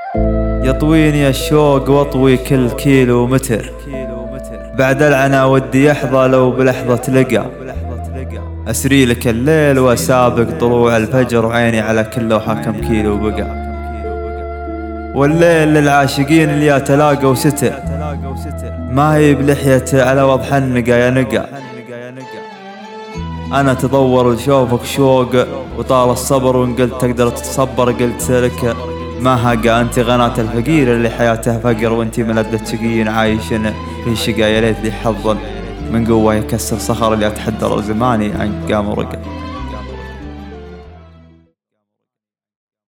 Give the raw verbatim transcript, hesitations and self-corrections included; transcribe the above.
يطويني الشوق واطوي كل كيلو متر، بعد العنا ودي يحظى لو بلحظة تلقى. أسري لك الليل وأسابق طلوع الفجر، وعيني على كل لوحة كم كيلو بقى. والليل للعاشقين اللي يتلاقوا ستر، ما هي بلحيته على وضح النقا يا نقا. أنا تضور لشوفك شوق وطال الصبر، وإن قلت تقدر تتصبر قلت لك ما هقى. أنت غناة الفقير اللي حياته فقر، وأنت ملذة شقيين عايشين في شقا. يا ليت لي حظا من قوة يكسر صخر اللي أتحدر زماني عن قام ورقة.